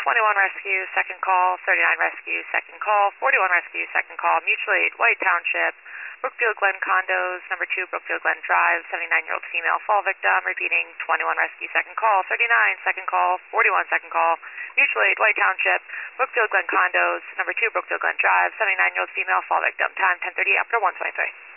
21 rescue, second call, 39 rescue, second call, 41 rescue, second call, mutual aid, White Township, Brookfield Glen Condos, number 2, Brookfield Glen Drive, 79-year-old female fall victim, repeating 21 rescue, second call, 39, second call, 41, second call, mutual aid, White Township, Brookfield Glen Condos, number 2, Brookfield Glen Drive, 79-year-old female fall victim, time 10:30 after 1:23.